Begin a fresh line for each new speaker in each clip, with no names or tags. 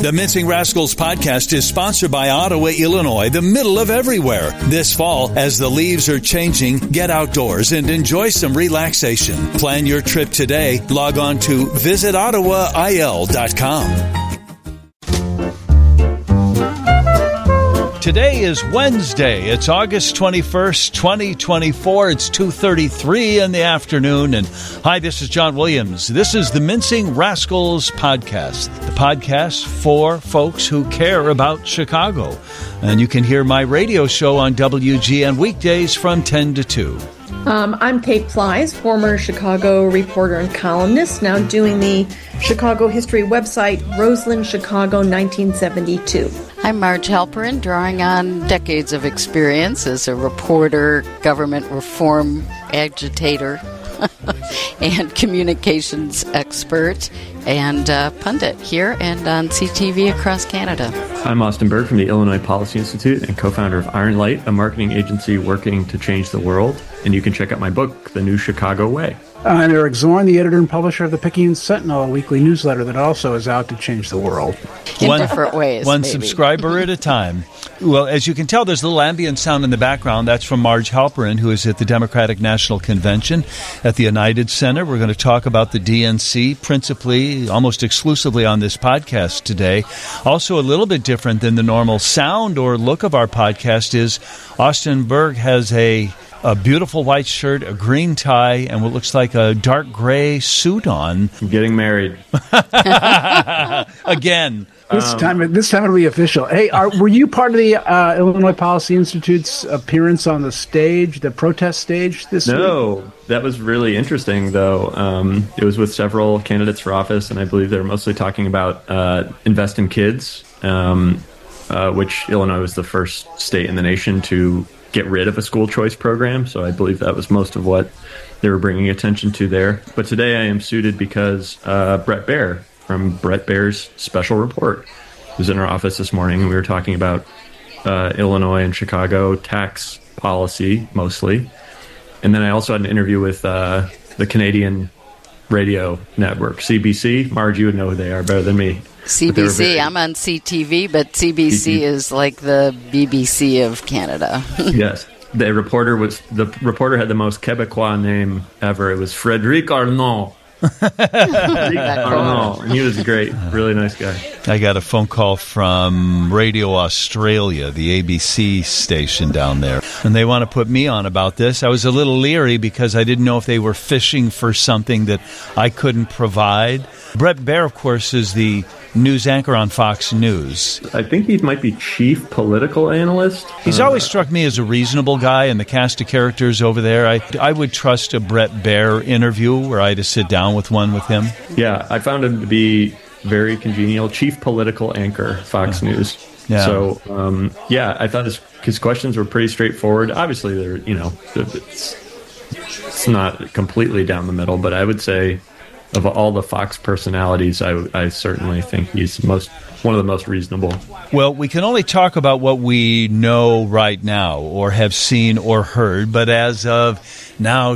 The Mincing Rascals podcast is sponsored by Ottawa, Illinois, the middle of everywhere. This fall, as the leaves are changing, get outdoors and enjoy some relaxation. Plan your trip today. Log on to visitottawail.com. Today is Wednesday. It's August 21st, 2024. It's 2:33 in the afternoon. And hi, this is John Williams. This is the Mincing Rascals podcast, the podcast for folks who care about Chicago. And you can hear my radio show on WGN weekdays from 10 to 2.
I'm Kate Plies, former Chicago reporter and columnist, now doing the Chicago history website, Roseland, Chicago, 1972.
I'm Marge Halperin, drawing on decades of experience as a reporter, government reform agitator, and communications expert, and pundit here and on CTV across Canada.
I'm Austin Berg from the Illinois Policy Institute and co-founder of Iron Light, a marketing agency working to change the world. And you can check out my book, The New Chicago Way.
I'm Eric Zorn, the editor and publisher of the Picayune Sentinel, a weekly newsletter that also is out to change the world.
In different ways,
One
maybe.
subscriber at a time. Well, as you can tell, there's a little ambient sound in the background. That's from Marge Halperin, who is at the Democratic National Convention at the United Center. We're going to talk about the DNC principally, almost exclusively on this podcast today. Also, a little bit different than the normal sound or look of our podcast is Austin Berg has a beautiful white shirt, a green tie, and what looks like a dark gray suit on.
I'm getting married.
Again.
This time it'll be official. Hey, were you part of the Illinois Policy Institute's appearance on the stage, the protest stage this week?
No, that was really interesting, though. It was with several candidates for office, and I believe they were mostly talking about Invest in Kids, which Illinois was the first state in the nation to get rid of a school choice program. So I believe that was most of what they were bringing attention to there. But today I am suited because Bret Baier from Bret Baier's Special Report was in our office this morning, and we were talking about Illinois and Chicago tax policy mostly. And then I also had an interview with the Canadian radio network, CBC. Marge, you would know who they are better than me.
CBC, I'm on CTV, but CBC is like the BBC of Canada.
Yes. The reporter had the most Quebecois name ever. It was Frédéric Arnault. Arnault. And he was great. Really nice guy.
I got a phone call from Radio Australia, the ABC station down there, and they want to put me on about this. I was a little leery because I didn't know if they were fishing for something that I couldn't provide. Bret Baier, of course, is the news anchor on Fox News.
I think he might be chief political analyst.
He's always struck me as a reasonable guy, and the cast of characters over there, I would trust a Bret Baier interview where I had to sit down with him.
Yeah, I found him to be very congenial. Chief political anchor, Fox News.
Yeah.
So, I thought his questions were pretty straightforward. Obviously, it's not completely down the middle, but I would say of all the Fox personalities, I certainly think he's one of the most reasonable.
Well, we can only talk about what we know right now or have seen or heard, but as of now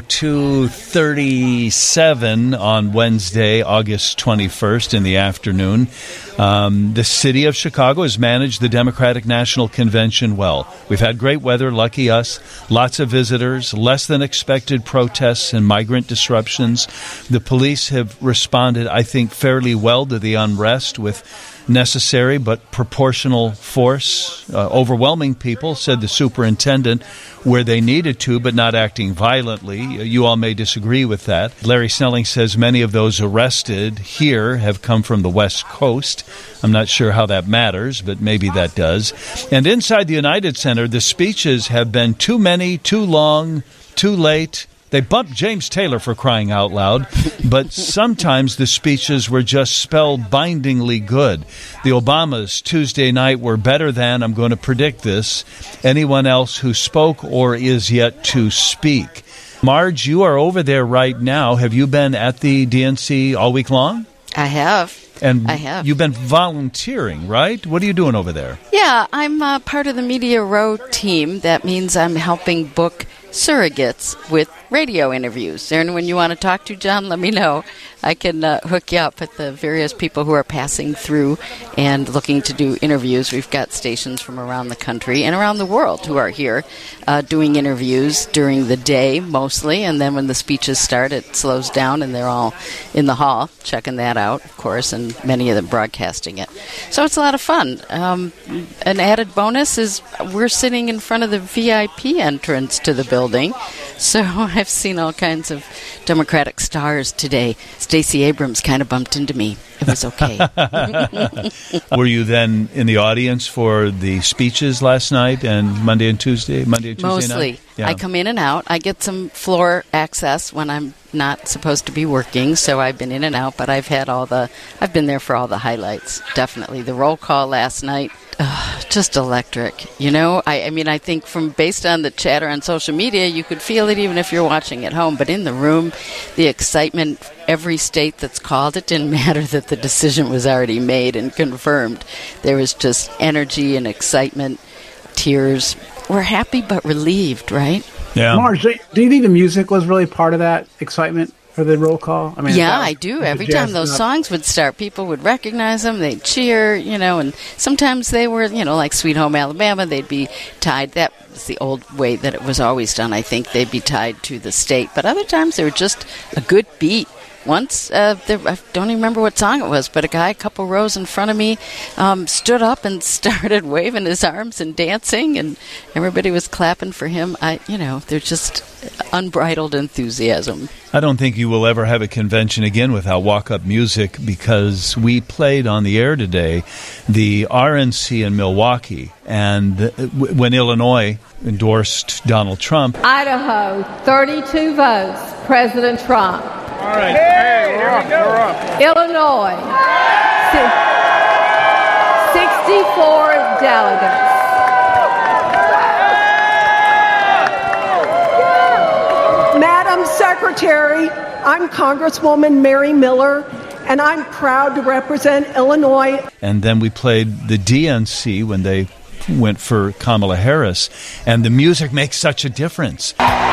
2:37 on Wednesday, August 21st in the afternoon, the city of Chicago has managed the Democratic National Convention well. We've had great weather, lucky us, lots of visitors, less than expected protests and migrant disruptions. The police have responded, I think, fairly well to the unrest with necessary but proportional force, overwhelming people, said the superintendent, where they needed to, but not acting violently. You all may disagree with that. Larry Snelling says many of those arrested here have come from the West Coast. I'm not sure how that matters, but maybe that does. And inside the United Center, the speeches have been too many, too long, too late. They bumped James Taylor, for crying out loud, but sometimes the speeches were just spellbindingly good. The Obamas Tuesday night were better than, I'm going to predict this, anyone else who spoke or is yet to speak. Marge, you are over there right now. Have you been at the DNC all week long?
I have.
And
I have.
You've been volunteering, right? What are you doing over there?
Yeah, I'm part of the Media Row team. That means I'm helping book surrogates with radio interviews. Is there anyone you want to talk to, John? Let me know. I can hook you up with the various people who are passing through and looking to do interviews. We've got stations from around the country and around the world who are here doing interviews during the day mostly, and then when the speeches start, it slows down and they're all in the hall checking that out, of course, and many of them broadcasting it. So it's a lot of fun. An added bonus is we're sitting in front of the VIP entrance to the building, so I've seen all kinds of Democratic stars today. Stacey Abrams kind of bumped into me. It was okay.
Were you then in the audience for the speeches last night and Monday and Tuesday
Mostly.
night? Yeah.
I come in and out. I get some floor access when I'm not supposed to be working, so I've been in and out, but I've been there for all the highlights, definitely. The roll call last night, just electric. You know, I mean, I think based on the chatter on social media, you could feel it even if you're watching at home, but in the room, the excitement, every state that's called, it didn't matter that the decision was already made and confirmed. There was just energy and excitement, tears. We're happy but relieved, right?
Yeah.
Marge, do you think the music was really part of that excitement for the roll call? I mean,
yeah, I do. Every time those songs would start, people would recognize them. They'd cheer, you know, and sometimes they were, you know, like Sweet Home Alabama, they'd be tied. That was the old way that it was always done. I think they'd be tied to the state. But other times they were just a good beat. Once, I don't even remember what song it was, but a guy a couple rows in front of me stood up and started waving his arms and dancing, and everybody was clapping for him. There's just unbridled enthusiasm.
I don't think you will ever have a convention again without walk-up music, because we played on the air today the RNC in Milwaukee, and when Illinois endorsed Donald Trump.
Idaho, 32 votes, President Trump.
All right. Hey, here we go.
Illinois, 64 delegates.
Madam Secretary, I'm Congresswoman Mary Miller, and I'm proud to represent Illinois.
And then we played the DNC when they went for Kamala Harris, and the music makes such a difference.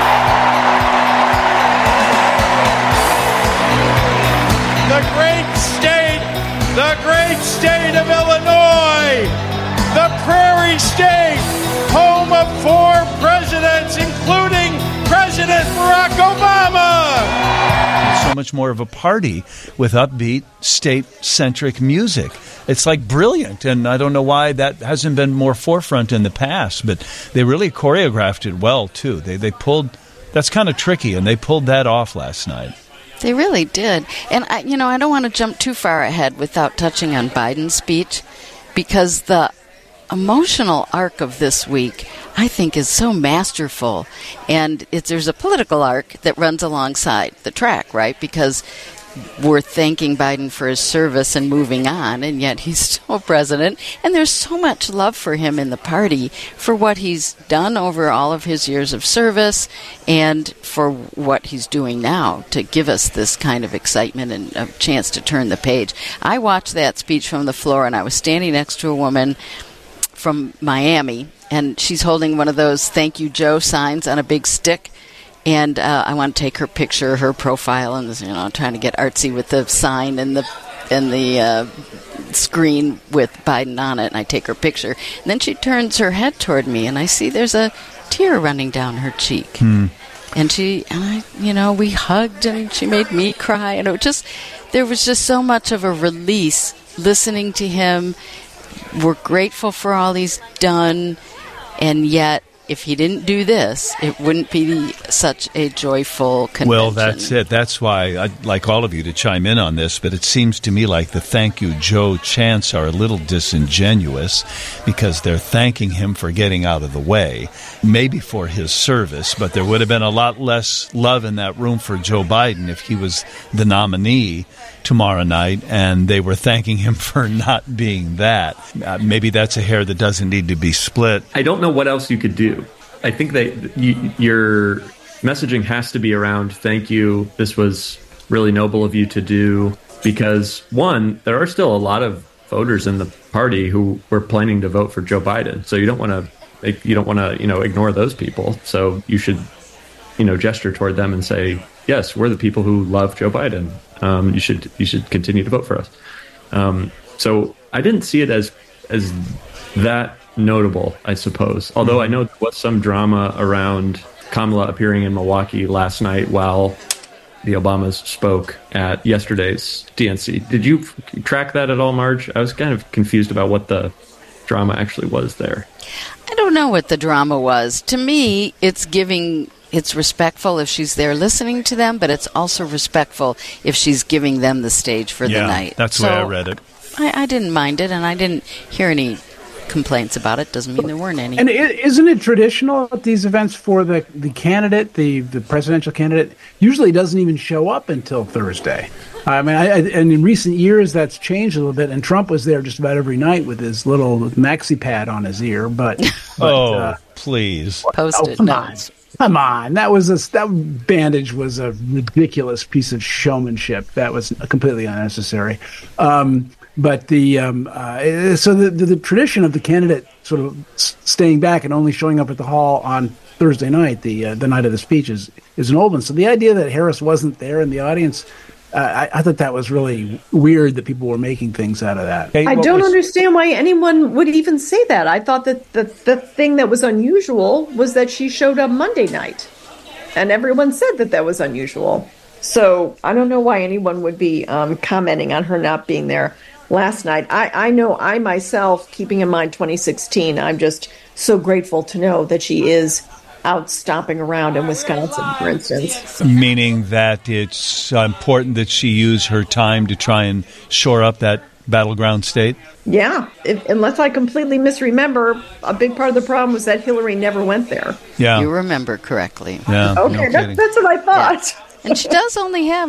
The great state of Illinois, the prairie state, home of 4 presidents, including President Barack Obama.
It's so much more of a party with upbeat, state-centric music. It's like brilliant, and I don't know why that hasn't been more forefront in the past, but they really choreographed it well, too. They pulled, that's kind of tricky, and they pulled that off last night.
They really did. And, I don't want to jump too far ahead without touching on Biden's speech, because the emotional arc of this week, I think, is so masterful. And there's a political arc that runs alongside the track, right? Because we're thanking Biden for his service and moving on, and yet he's still president. And there's so much love for him in the party for what he's done over all of his years of service and for what he's doing now to give us this kind of excitement and a chance to turn the page. I watched that speech from the floor, and I was standing next to a woman from Miami, and she's holding one of those "Thank You, Joe" signs on a big stick. And I want to take her picture, her profile, and trying to get artsy with the sign and the screen with Biden on it. And I take her picture, and then she turns her head toward me, and I see there's a tear running down her cheek. And we hugged, and she made me cry, and there was just so much of a release listening to him. We're grateful for all he's done, and yet, if he didn't do this, it wouldn't be such a joyful convention.
Well, that's it. That's why I'd like all of you to chime in on this, but it seems to me like the "Thank You, Joe" chants are a little disingenuous, because they're thanking him for getting out of the way, maybe for his service, but there would have been a lot less love in that room for Joe Biden if he was the nominee tomorrow night, and they were thanking him for not being that. Maybe that's a hair that doesn't need to be split.
I don't know what else you could do. I think that your messaging has to be around "thank you, this was really noble of you to do," because, one, there are still a lot of voters in the party who were planning to vote for Joe Biden. So you don't want to ignore those people. So you should gesture toward them and say, yes, we're the people who love Joe Biden. You should continue to vote for us. So I didn't see it as that notable, I suppose. Although I know there was some drama around Kamala appearing in Milwaukee last night while the Obamas spoke at yesterday's DNC. Did you track that at all, Marge? I was kind of confused about what the drama actually was there.
I don't know what the drama was. To me, it's respectful if she's there listening to them, but it's also respectful if she's giving them the stage for the night.
That's the way I read it.
I didn't mind it, and I didn't hear any complaints about it. Doesn't mean there weren't any.
And isn't it traditional at these events for the candidate, the presidential candidate, usually doesn't even show up until Thursday? I mean, and in recent years that's changed a little bit. And Trump was there just about every night with his little maxi pad on his ear. But
please,
Post-it notes.
Come on, that bandage was a ridiculous piece of showmanship. That was completely unnecessary. But the tradition of the candidate sort of staying back and only showing up at the hall on Thursday night, the night of the speech, is an old one. So the idea that Harris wasn't there in the audience, I thought that was really weird that people were making things out of that.
Hey, I don't understand why anyone would even say that. I thought that the thing that was unusual was that she showed up Monday night, and everyone said that was unusual. So I don't know why anyone would be commenting on her not being there last night. I know I myself, keeping in mind 2016, I'm just so grateful to know that she is out stomping around in Wisconsin, for instance.
Meaning that it's important that she use her time to try and shore up that battleground state?
Yeah. Unless I completely misremember, a big part of the problem was that Hillary never went there.
Yeah.
You remember correctly.
Yeah.
Okay, that's what I thought.
Yeah. And she does only have,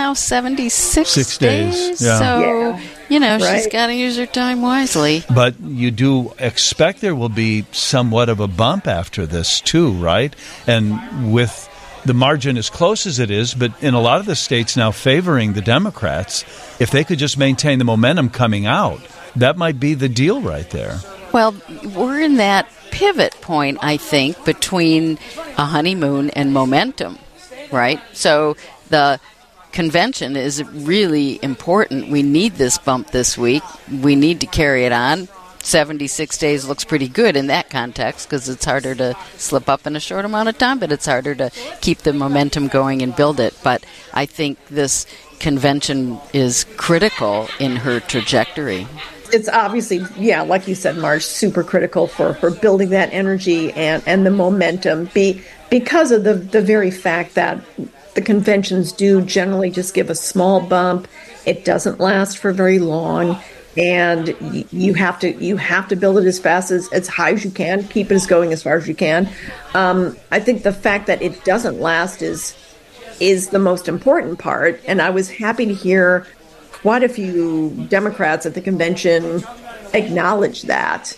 76 days?
Yeah.
So, she's got to use her time wisely.
But you do expect there will be somewhat of a bump after this, too, right? And with the margin as close as it is, but in a lot of the states now favoring the Democrats, if they could just maintain the momentum coming out, that might be the deal right there.
Well, we're in that pivot point, I think, between a honeymoon and momentum. Right? So the convention is really important. We need this bump this week. We need to carry it on. 76 days looks pretty good in that context because it's harder to slip up in a short amount of time, but it's harder to keep the momentum going and build it. But I think this convention is critical in her trajectory.
It's obviously, like you said, Marge, super critical for building that energy and the momentum. Because of the very fact that the conventions do generally just give a small bump, it doesn't last for very long, and you have to build it as fast as high as you can, keep it going as far as you can. I think the fact that it doesn't last is the most important part, and I was happy to hear quite a few Democrats at the convention acknowledge that.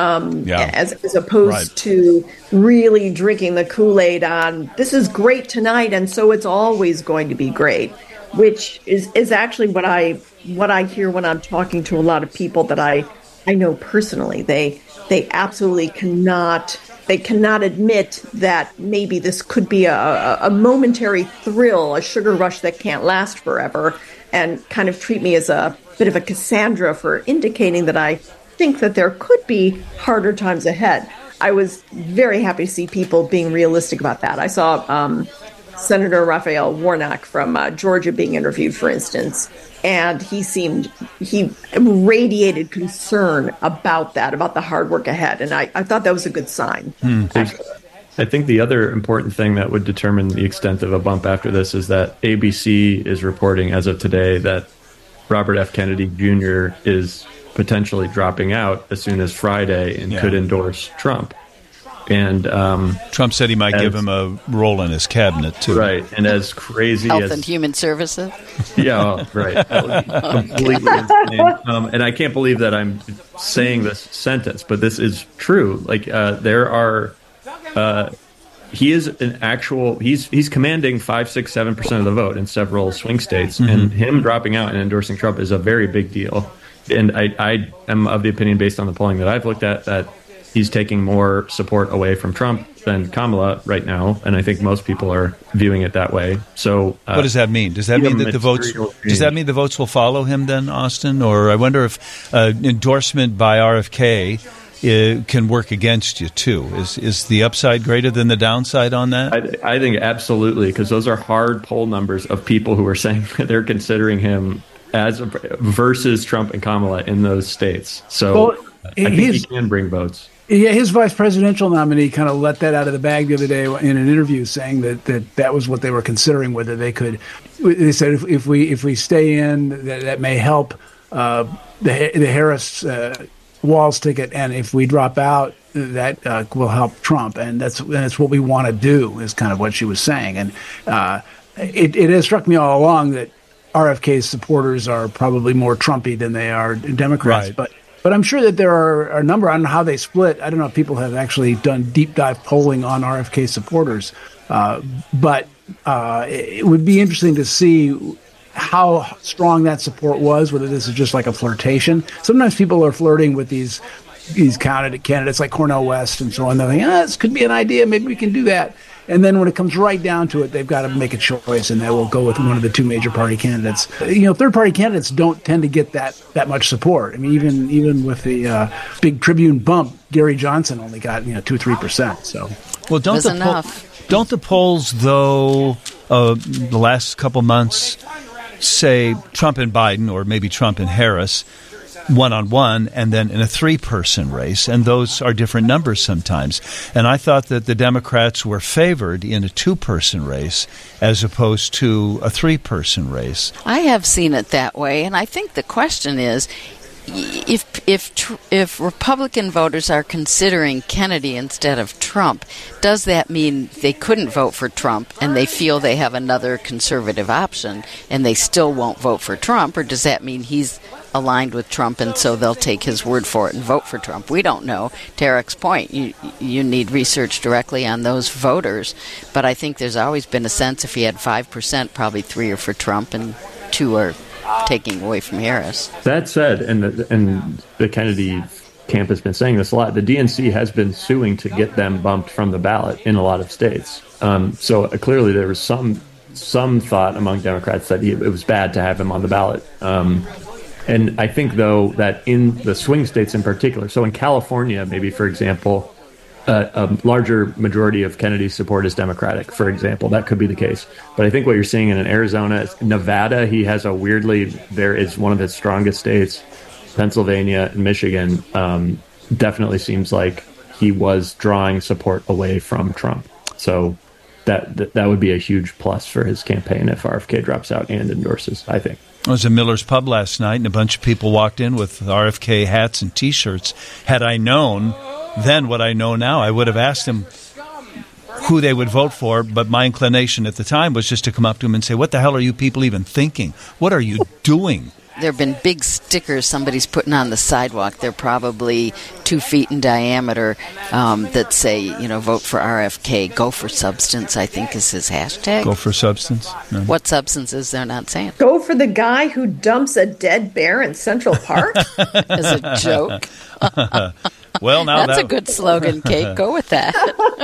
As opposed to really drinking the Kool-Aid on this is great tonight and so it's always going to be great, which is actually what I hear when I'm talking to a lot of people that I know personally. They absolutely cannot admit that maybe this could be a momentary thrill, a sugar rush that can't last forever, and kind of treat me as a bit of a Cassandra for indicating that I think that there could be harder times ahead. I was very happy to see people being realistic about that. I saw Senator Raphael Warnock from Georgia being interviewed, for instance, and he radiated concern about the hard work ahead, and I thought that was a good sign.
I think the other important thing that would determine the extent of a bump after this is that ABC is reporting as of today that Robert F. Kennedy Jr. is potentially dropping out as soon as Friday and could endorse Trump. And
Trump said he might give him a role in his cabinet, too.
Right. And as crazy
Health and Human Services?
Yeah, right. That would be completely insane. And I can't believe that I'm saying this sentence, but this is true. Like, there are... he is an actual... He's commanding 5, 6, 7% of the vote in several swing states. Mm-hmm. And him dropping out and endorsing Trump is a very big deal. And I am of the opinion, based on the polling that I've looked at, that he's taking more support away from Trump than Kamala right now, and I think most people are viewing it that way. So,
what does that mean? Does that mean that the votes? Does that mean the votes will follow him then, Austin? Or I wonder if endorsement by RFK can work against you too. Is the upside greater than the downside on that?
I think absolutely, because those are hard poll numbers of people who are saying that they're considering him as versus Trump and Kamala in those states. So I think he can bring votes.
Yeah, his vice presidential nominee kind of let that out of the bag the other day in an interview, saying that was what they were considering, whether they could. They said if we stay in, that may help the Harris Walz ticket, and if we drop out, that will help Trump, and that's what we want to do. Is kind of what she was saying, and it has struck me all along that RFK's supporters are probably more Trumpy than they are Democrats,
right.
But I'm sure that there are a number, I don't know how they split. I don't know if people have actually done deep dive polling on RFK supporters. But it would be interesting to see how strong that support was, whether this is just like a flirtation. Sometimes people are flirting with these candidates like Cornel West and so on. They're thinking, this could be an idea. Maybe we can do that. And then when it comes right down to it, they've got to make a choice, and they will go with one of the two major party candidates. Third-party candidates don't tend to get that much support. I mean, even with the big Tribune bump, Gary Johnson only got 2-3%. So,
well, don't the polls though the last couple months say Trump and Biden, or maybe Trump and Harris, one-on-one, and then in a three-person race, and those are different numbers sometimes. And I thought that the Democrats were favored in a two-person race as opposed to a three-person race.
I have seen it that way, and I think the question is, if Republican voters are considering Kennedy instead of Trump, does that mean they couldn't vote for Trump and they feel they have another conservative option and they still won't vote for Trump, or does that mean he's aligned with Trump and so they'll take his word for it and vote for Trump? We don't know. To Eric's point, you need research directly on those voters, but I think there's always been a sense if he had 5%, probably 3 are for Trump and 2 are taking away from Harris.
That said, and the Kennedy camp has been saying this a lot, the DNC has been suing to get them bumped from the ballot in a lot of states. So clearly there was some thought among Democrats that it was bad to have him on the ballot. And I think, though, that in the swing states in particular, so in California, maybe, for example, a larger majority of Kennedy's support is Democratic, for example. That could be the case. But I think what you're seeing in Arizona, Nevada, he has there is one of his strongest states. Pennsylvania and Michigan definitely seems like he was drawing support away from Trump. So that would be a huge plus for his campaign if RFK drops out and endorses, I think.
I was at Miller's Pub last night, and a bunch of people walked in with RFK hats and T-shirts. Had I known then what I know now, I would have asked them who they would vote for, but my inclination at the time was just to come up to them and say, what the hell are you people even thinking? What are you doing?
There have been big stickers somebody's putting on the sidewalk. They're probably 2 feet in diameter that say, vote for RFK. Go for substance, I think is his hashtag.
Go for substance? No.
What substance is they're not saying?
Go for the guy who dumps a dead bear in Central Park?
As a joke.
Well, now
that's a good slogan, Kate. Go with that.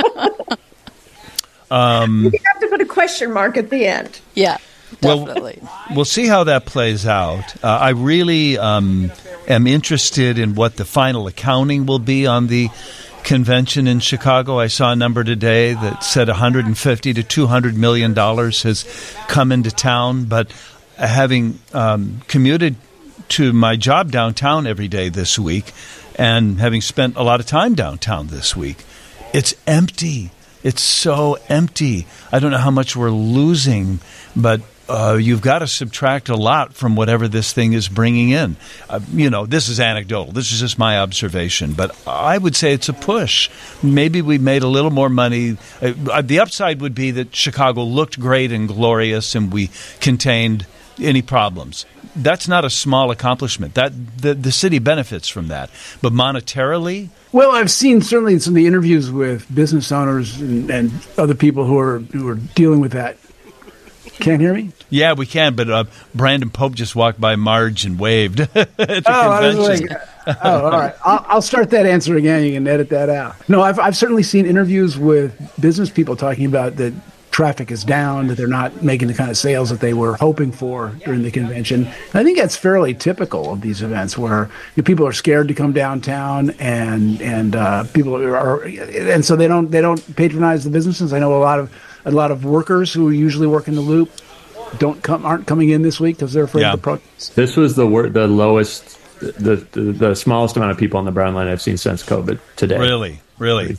You have to put a question mark at the end.
Yeah. Definitely.
Well, we'll see how that plays out. I really am interested in what the final accounting will be on the convention in Chicago. I saw a number today that said $150 to $200 million has come into town. But having commuted to my job downtown every day this week and having spent a lot of time downtown this week, it's empty. It's so empty. I don't know how much we're losing, but you've got to subtract a lot from whatever this thing is bringing in. This is anecdotal. This is just my observation. But I would say it's a push. Maybe we made a little more money. The upside would be that Chicago looked great and glorious and we contained any problems. That's not a small accomplishment. The city benefits from that. But monetarily...
Well, I've seen certainly some of the interviews with business owners and other people who are dealing with that. Can't hear me?
Yeah, we can, but Brandon Pope just walked by Marge and waved at the convention.
Oh, all right. I'll start that answer again. You can edit that out. No, I've certainly seen interviews with business people talking about that traffic is down, that they're not making the kind of sales that they were hoping for during the convention. And I think that's fairly typical of these events, where people are scared to come downtown, and people are, and so they don't patronize the businesses. I know a lot of workers who usually work in the Loop aren't coming in this week because they're afraid of the protests.
This was the lowest, the smallest amount of people on the Brown Line I've seen since COVID today.
Really.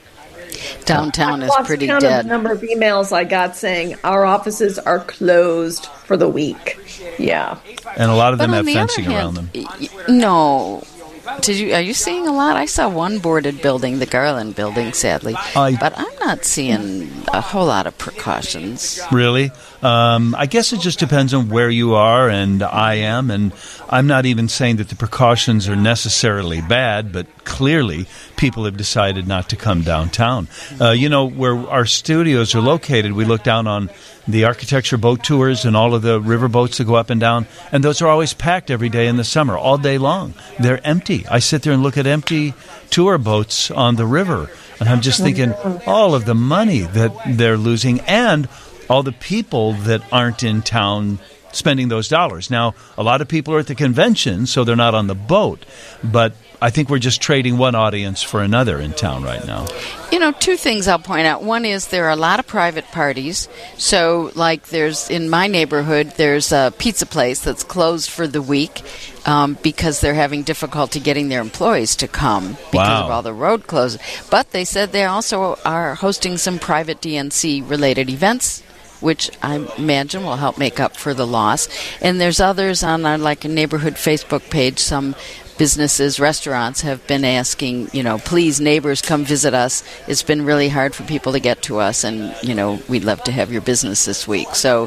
Downtown is pretty
count
dead.
The number of emails I got saying our offices are closed for the week. Yeah,
and a lot of them
But
have
on the
fencing
other
around
hand,
them.
No. Are you seeing a lot? I saw one boarded building, the Garland building, sadly. But I'm not seeing a whole lot of precautions.
Really? I guess it just depends on where you are, and I am. And I'm not even saying that the precautions are necessarily bad, but clearly people have decided not to come downtown. Where our studios are located, we look down on the architecture boat tours and all of the river boats that go up and down, and those are always packed every day in the summer, all day long. They're empty. I sit there and look at empty tour boats on the river, and I'm just thinking all of the money that they're losing and all the people that aren't in town spending those dollars. Now, a lot of people are at the convention, so they're not on the boat, but I think we're just trading one audience for another in town right now.
Two things I'll point out. One is there are a lot of private parties. So, like in my neighborhood, there's a pizza place that's closed for the week because they're having difficulty getting their employees to come because of all the road closures. But they said they also are hosting some private DNC-related events, which I imagine will help make up for the loss. And there's others on our a neighborhood Facebook page. Some businesses, restaurants have been asking, please, neighbors, come visit us. It's been really hard for people to get to us, and, we'd love to have your business this week. So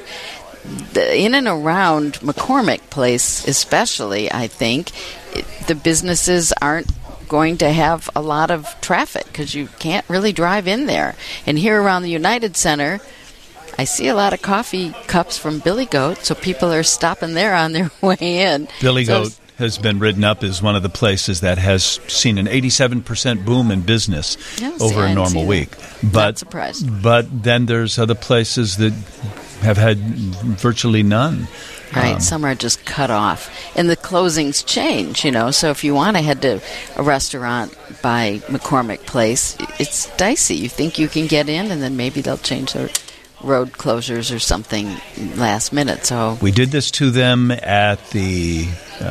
in and around McCormick Place especially, I think, the businesses aren't going to have a lot of traffic because you can't really drive in there. And here around the United Center, I see a lot of coffee cups from Billy Goat, so people are stopping there on their way in.
Billy Goat has been written up as one of the places that has seen an 87% boom in business over a normal week.
Not surprised.
But then there's other places that have had virtually none.
Right, some are just cut off. And the closings change, so if you want to head to a restaurant by McCormick Place, it's dicey. You think you can get in, and then maybe they'll change their road closures or something last minute. So
we did this to them at the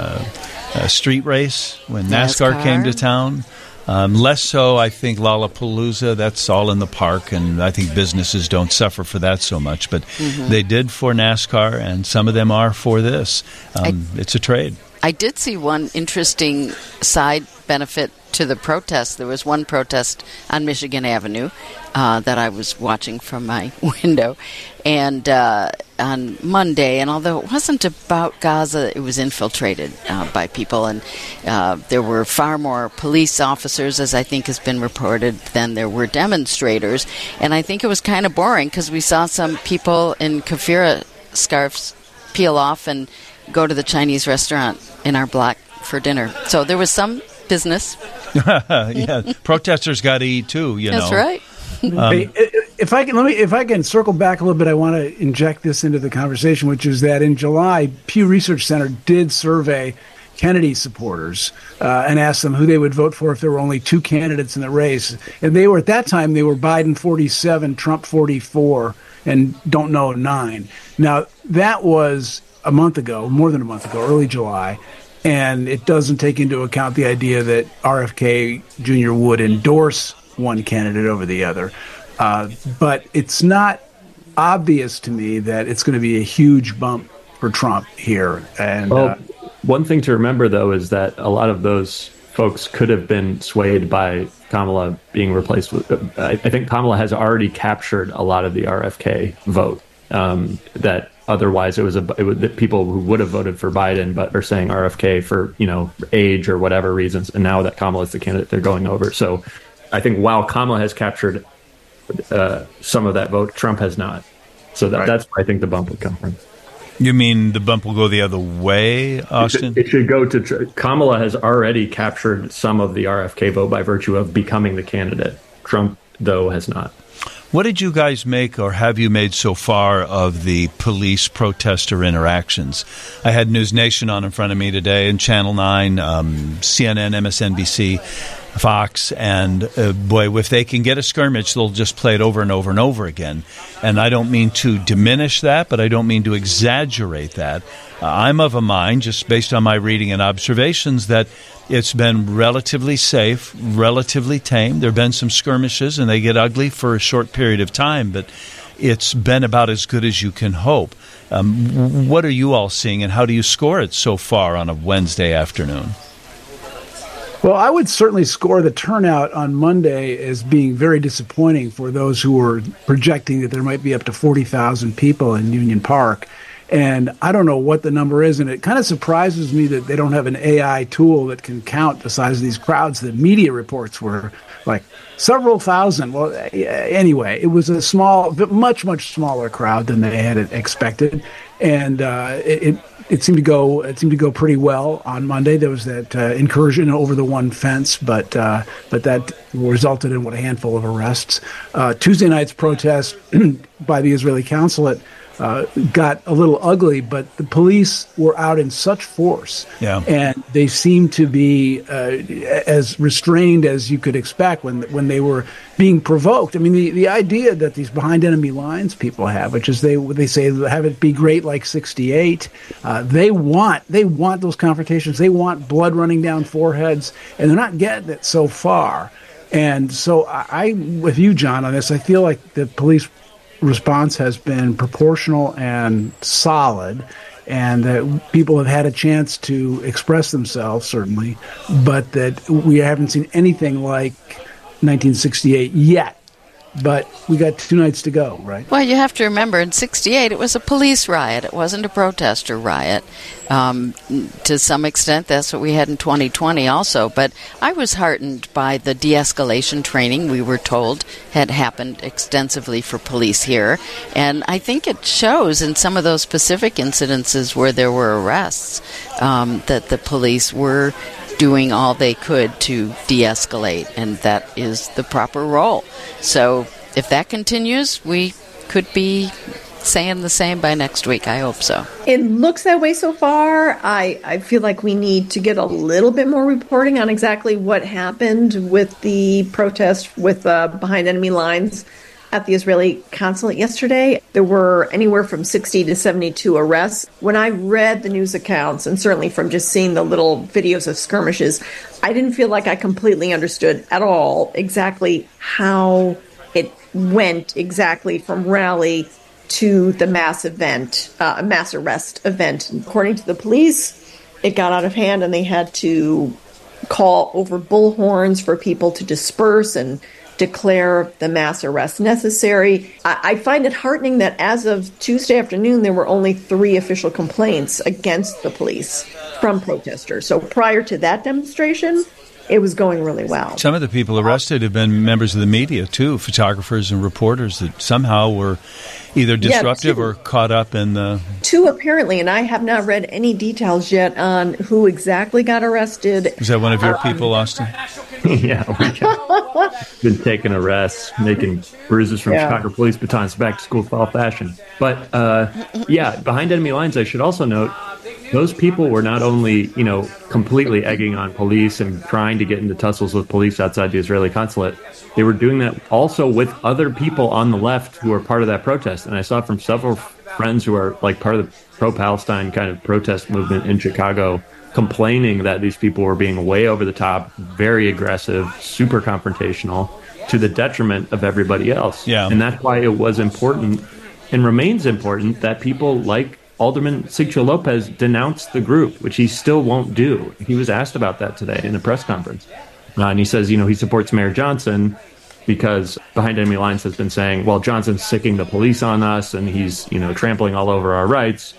street race when NASCAR came to town. Less so, I think, Lollapalooza. That's all in the park, and I think businesses don't suffer for that so much. But they did for NASCAR, and some of them are for this. It's a trade.
I did see one interesting side benefit to the protest. There was one protest on Michigan Avenue that I was watching from my window, and on Monday, and although it wasn't about Gaza, it was infiltrated by people, and there were far more police officers, as I think has been reported, than there were demonstrators, and I think it was kind of boring because we saw some people in keffiyeh scarves peel off and go to the Chinese restaurant in our block for dinner. So there was some business.
Yeah, protesters got to eat too.
That's right.
Hey, if I can circle back a little bit, I want to inject this into the conversation, which is that in July, Pew Research Center did survey Kennedy supporters and asked them who they would vote for if there were only two candidates in the race. And they were, at that time, they were Biden 47, Trump 44, and don't know 9. Now, that was a month ago, more than a month ago, early July, and it doesn't take into account the idea that RFK Jr. would endorse one candidate over the other. But it's not obvious to me that it's going to be a huge bump for Trump here. And
one thing to remember, though, is that a lot of those folks could have been swayed by Kamala being replaced with. I think Kamala has already captured a lot of the RFK vote. That otherwise it was people who would have voted for Biden but are saying RFK for age or whatever reasons, and now that Kamala is the candidate, they're going over. So I think while Kamala has captured some of that vote, Trump has not. So that's where I think the bump would come from.
You mean the bump will go the other way, Austin?
It should go to Kamala has already captured some of the RFK vote by virtue of becoming the candidate. Trump, though, has not.
What did you guys make, or have you made so far, of the police protester interactions? I had News Nation on in front of me today, and Channel 9, CNN, MSNBC, Fox, and boy, if they can get a skirmish, they'll just play it over and over and over again. And I don't mean to diminish that, but I don't mean to exaggerate that. I'm of a mind, just based on my reading and observations, that it's been relatively safe, relatively tame. There have been some skirmishes, and they get ugly for a short period of time, but it's been about as good as you can hope. What are you all seeing, and how do you score it so far on a Wednesday afternoon?
Well, I would certainly score the turnout on Monday as being very disappointing for those who were projecting that there might be up to 40,000 people in Union Park. And I don't know what the number is, and it kind of surprises me that they don't have an AI tool that can count the size of these crowds. The media reports were like several thousand. Well, anyway, it was a small, much smaller crowd than they had expected, and it seemed to go pretty well on Monday. There was that incursion over the one fence, but that resulted in a handful of arrests. Tuesday night's protest by the Israeli consulate got a little ugly, but the police were out in such force, and they seemed to be as restrained as you could expect when they were being provoked. I mean, the idea that these behind enemy lines people have, which is they say have it be great like '68. They want those confrontations. They want blood running down foreheads, and they're not getting it so far. And so I with you, John, on this, I feel like the police response has been proportional and solid, and that people have had a chance to express themselves, certainly, but that we haven't seen anything like 1968 yet. But we got 2 nights to go, right?
Well, you have to remember, in '68, it was a police riot. It wasn't a protester riot. To some extent, that's what we had in 2020 also. But I was heartened by the de-escalation training we were told had happened extensively for police here. And I think it shows in some of those specific incidences where there were arrests that the police were doing all they could to de-escalate, and that is the proper role. So if that continues, we could be saying the same by next week. I hope so.
It looks that way so far. I feel like we need to get a little bit more reporting on exactly what happened with the protest with behind enemy lines at the Israeli consulate yesterday. There were anywhere from 60 to 72 arrests. When I read the news accounts, and certainly from just seeing the little videos of skirmishes, I didn't feel like I completely understood at all exactly how it went exactly from rally to the mass event, mass arrest event. According to the police, it got out of hand and they had to call over bullhorns for people to disperse and declare the mass arrest necessary. I find it heartening that as of Tuesday afternoon, there were only 3 official complaints against the police from protesters. So prior to that demonstration, it was going really well.
Some of the people arrested have been members of the media, too, photographers and reporters that somehow were either disruptive or caught up in the...
2 apparently, and I have not read any details yet on who exactly got arrested.
Is that one of your people, Austin?
Yeah, we've been taking arrests, making bruises from Chicago police batons back to school style fashion. But behind enemy lines, I should also note, those people were not only, completely egging on police and trying to get into tussles with police outside the Israeli consulate. They were doing that also with other people on the left who are part of that protest. And I saw from several friends who are like part of the pro-Palestine kind of protest movement in Chicago complaining that these people were being way over the top, very aggressive, super confrontational, to the detriment of everybody else.
Yeah.
And that's why it was important and remains important that people like Alderman Sigcho Lopez denounced the group, which he still won't do. He was asked about that today in a press conference. And he says, he supports Mayor Johnson because Behind Enemy Lines has been saying, well, Johnson's sicking the police on us and he's, trampling all over our rights.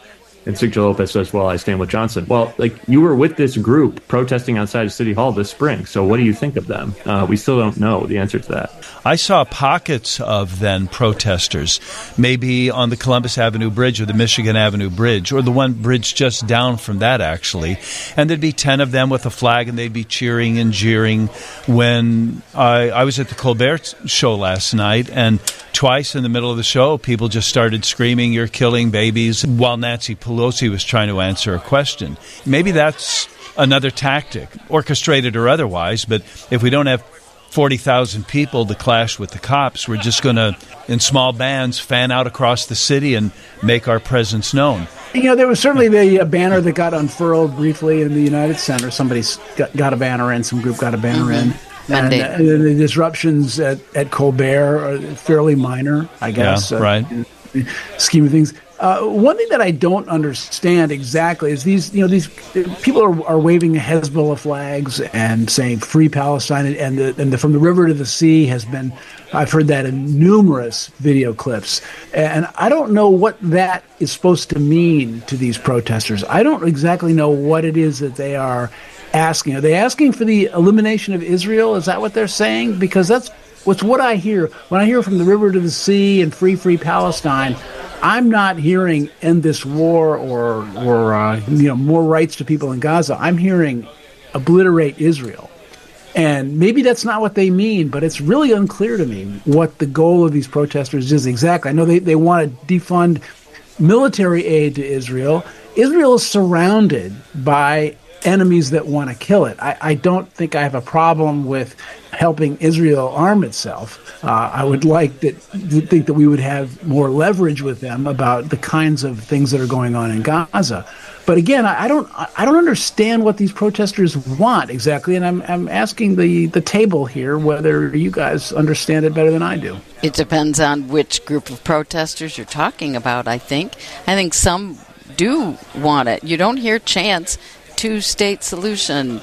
And Sigil Lopez says, well, I stand with Johnson. Well, like, you were with this group protesting outside of City Hall this spring. So what do you think of them? We still don't know the answer to that.
I saw pockets of then protesters, maybe on the Columbus Avenue Bridge or the Michigan Avenue Bridge, or the one bridge just down from that, actually. And there'd be 10 of them with a flag, and they'd be cheering and jeering. When I was at the Colbert Show last night, and twice in the middle of the show, people just started screaming, "You're killing babies," while Nancy Pelosi was trying to answer a question. Maybe that's another tactic, orchestrated or otherwise, but if we don't have 40,000 people to clash with the cops, we're just going to, in small bands, fan out across the city and make our presence known.
You know, there was certainly the banner that got unfurled briefly in the United Center. Somebody got a banner in, some group got a banner in. And the disruptions at Colbert are fairly minor, I guess.
Yeah, right.
In the scheme of things. One thing that I don't understand exactly is these people are waving Hezbollah flags and saying "Free Palestine," and from the river to the sea has been. I've heard that in numerous video clips, and I don't know what that is supposed to mean to these protesters. I don't exactly know what it is that they are asking. Are they asking for the elimination of Israel? Is that what they're saying? Because that's what I hear when I hear "From the river to the sea" and "Free Palestine." I'm not hearing "end this war" or more rights to people in Gaza. I'm hearing "obliterate Israel." And maybe that's not what they mean, but it's really unclear to me what the goal of these protesters is exactly. I know they want to defund military aid to Israel. Israel is surrounded by enemies that want to kill it. I don't think I have a problem with helping Israel arm itself. I would like to think that we would have more leverage with them about the kinds of things that are going on in Gaza. But again, I don't understand what these protesters want exactly, and I'm asking the table here whether you guys understand it better than I do.
It depends on which group of protesters you're talking about, I think. I think some do want it. You don't hear chants, two-state solution.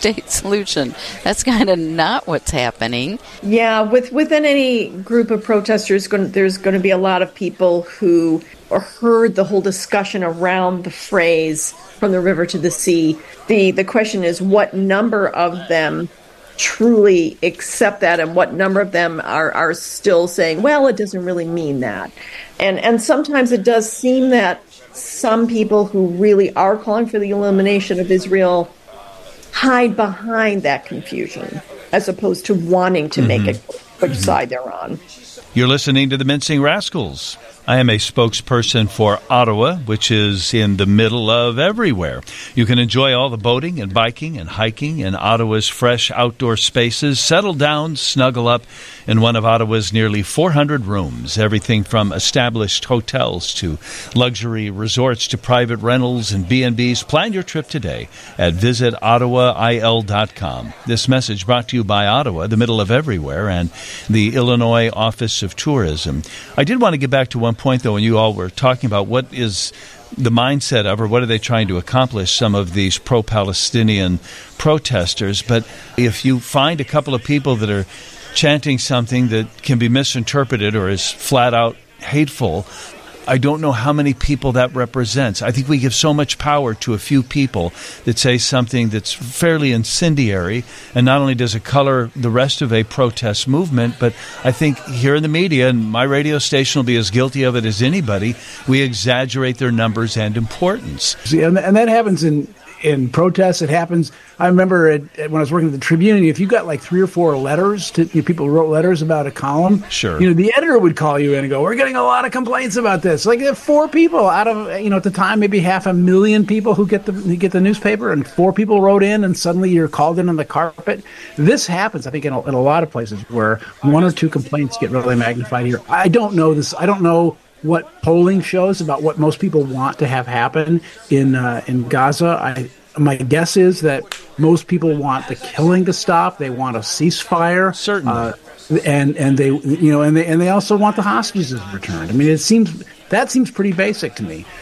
That's kind of not what's happening.
Yeah, within any group of protesters, there's going to be a lot of people who heard the whole discussion around the phrase "from the river to the sea." The question is, what number of them truly accept that, and what number of them are still saying, well, it doesn't really mean that. And sometimes it does seem that some people who really are calling for the elimination of Israel hide behind that confusion, as opposed to wanting to make it which side they're on.
You're listening to the Mincing Rascals. I am a spokesperson for Ottawa, which is in the middle of everywhere. You can enjoy all the boating and biking and hiking in Ottawa's fresh outdoor spaces. Settle down, snuggle up in one of Ottawa's nearly 400 rooms. Everything from established hotels to luxury resorts to private rentals and B&Bs. Plan your trip today at visitottawail.com. This message brought to you by Ottawa, the middle of everywhere, and the Illinois Office of Tourism. I did want to get back to one point, though, when you all were talking about what is the mindset of, or what are they trying to accomplish, some of these pro-Palestinian protesters. But if you find a couple of people that are chanting something that can be misinterpreted or is flat out hateful, I don't know how many people that represents. I think we give so much power to a few people that say something that's fairly incendiary, and not only does it color the rest of a protest movement, but I think here in the media, and my radio station will be as guilty of it as anybody, we exaggerate their numbers and importance.
See, and that happens in protests. It happens. I remember when I was working at the Tribune, if you got like 3 or 4 letters, people wrote letters about a column.
Sure.
The editor would call you in and go, "We're getting a lot of complaints about this." Like 4 people out of, at the time, maybe 500,000 people who get the newspaper, and 4 people wrote in, and suddenly you're called in on the carpet. This happens, I think, in a lot of places where 1 or 2 complaints get really magnified here. I don't know this. I don't know what polling shows about what most people want to have happen in Gaza. My guess is that most people want the killing to stop. They want a ceasefire.
Certainly.
And they also want the hostages returned. I mean, it seems That seems pretty basic to me.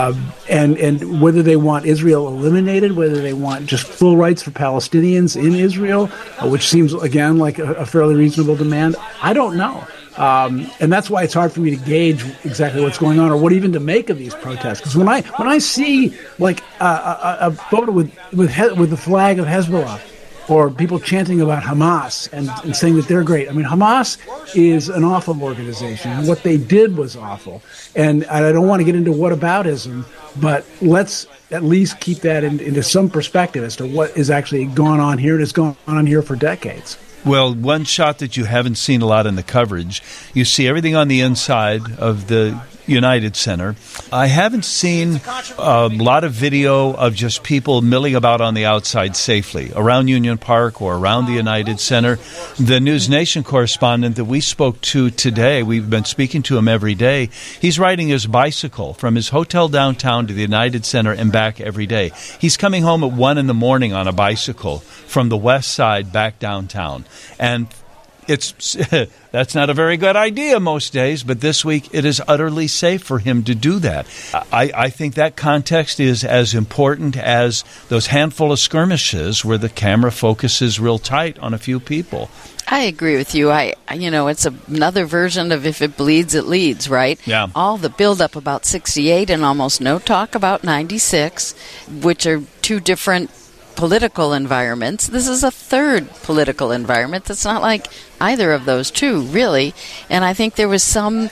And whether they want Israel eliminated, whether they want just full rights for Palestinians in Israel, which seems, again, like a fairly reasonable demand, I don't know. And that's why it's hard for me to gauge exactly what's going on or what even to make of these protests. Because when I see like a photo with the flag of Hezbollah, or people chanting about Hamas and saying that they're great. I mean, Hamas is an awful organization, and what they did was awful. And I don't want to get into whataboutism, but let's at least keep that into some perspective as to what is actually going on here and has gone on here for decades.
Well, one shot that you haven't seen a lot in the coverage, you see everything on the inside of the United Center. I haven't seen a lot of video of just people milling about on the outside safely, around Union Park or around the United Center. The News Nation correspondent that we spoke to today, we've been speaking to him every day, he's riding his bicycle from his hotel downtown to the United Center and back every day. He's coming home at 1 a.m. on a bicycle from the west side back downtown. And it's that's not a very good idea most days, but this week it is utterly safe for him to do that. I think that context is as important as those handful of skirmishes where the camera focuses real tight on a few people.
I agree with you. It's another version of if it bleeds, it leads, right?
Yeah.
All the buildup about 68 and almost no talk about 96, which are two different political environments. This is a third political environment that's not like either of those two, really. And I think there was some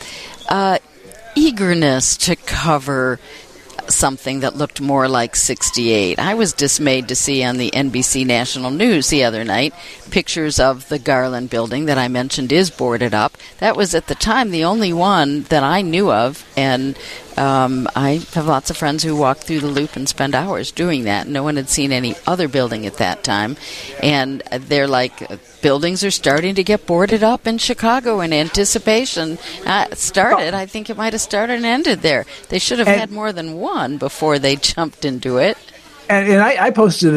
eagerness to cover something that looked more like 68. I was dismayed to see on the NBC National News the other night pictures of the Garland building that I mentioned is boarded up. That was at the time the only one that I knew of, and I have lots of friends who walk through the Loop and spend hours doing that. No one had seen any other building at that time, and they're like, buildings are starting to get boarded up in Chicago in anticipation. I think it might have started and ended there. They should have had more than one before they jumped into it.
And I posted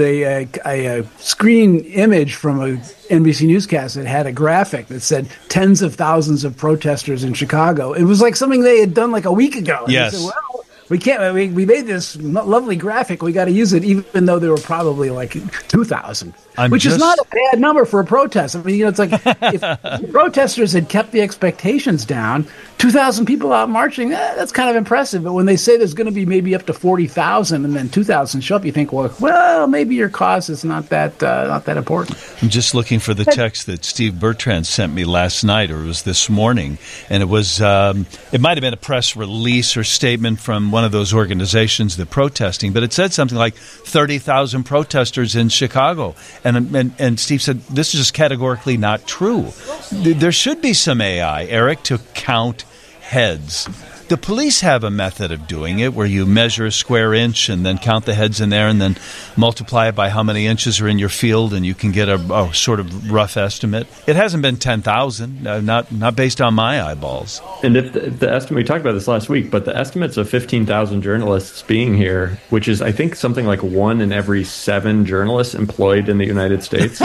a screen image from a NBC newscast that had a graphic that said tens of thousands of protesters in Chicago. It was like something they had done like a week ago. And
yes.
They said, well, we can't. We made this lovely graphic. We got to use it, even though there were probably like 2,000, which is not a bad number for a protest. I mean, it's like if the protesters had kept the expectations down, 2,000 people out marching. That's kind of impressive. But when they say there's going to be maybe up to 40,000 and then 2,000 show up, you think, well, maybe your cause is not that important.
I'm just looking for the text that Steve Bertrand sent me last night, or it was this morning, and it was it might have been a press release or statement from one of those organizations that protesting, but it said something like 30,000 protesters in Chicago, and Steve said this is just categorically not true. There should be some AI, Eric, to count heads. The police have a method of doing it where you measure a square inch and then count the heads in there and then multiply it by how many inches are in your field, and you can get a sort of rough estimate. It hasn't been 10,000, not based on my eyeballs.
And if the estimate, we talked about this last week, but the estimates of 15,000 journalists being here, which is, I think, something like 1 in every 7 journalists employed in the United States.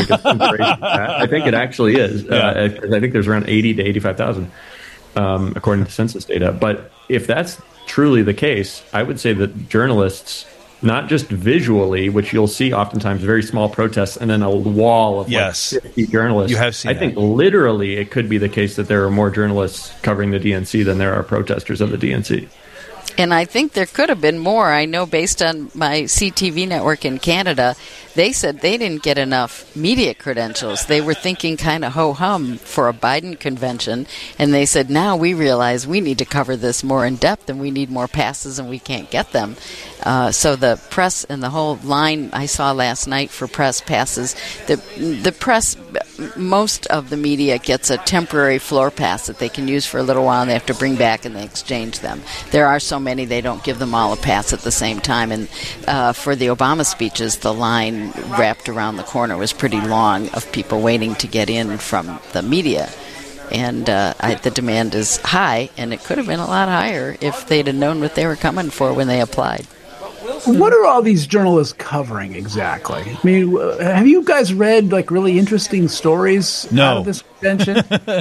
I think it actually is.
Yeah.
I think there's around 80 to 85,000. According to census data. But if that's truly the case, I would say that journalists, not just visually, which you'll see oftentimes very small protests and then a wall of like 50 journalists.
You have seen
think literally it could be the case that there are more journalists covering the DNC than there are protesters of the DNC.
And I think there could have been more. I know based on my CTV network in Canada, they said they didn't get enough media credentials. They were thinking kind of ho-hum for a Biden convention, and they said, now we realize we need to cover this more in depth and we need more passes and we can't get them. So the press and the whole line I saw last night for press passes, the press, most of the media gets a temporary floor pass that they can use for a little while and they have to bring back and they exchange them. There are so many, they don't give them all a pass at the same time. And for the Obama speeches, the line wrapped around the corner was pretty long of people waiting to get in from the media. And the demand is high, and it could have been a lot higher if they'd have known what they were coming for when they applied.
What are all these journalists covering exactly? I mean, have you guys read like really interesting stories out of this convention?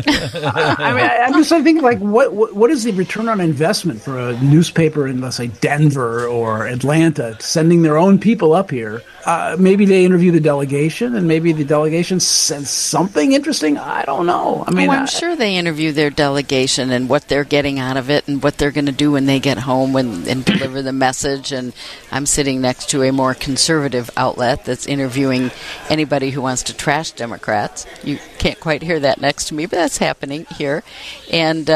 I'm just thinking, like, what is the return on investment for a newspaper in, let's say, Denver or Atlanta, sending their own people up here? Maybe they interview the delegation, and maybe the delegation says something interesting. I don't know. I mean,
I'm sure they interview their delegation and what they're getting out of it and what they're going to do when they get home and deliver the message. And I'm sitting next to a more conservative outlet that's interviewing anybody who wants to trash Democrats. You can't quite hear that next to me, but that's happening here. And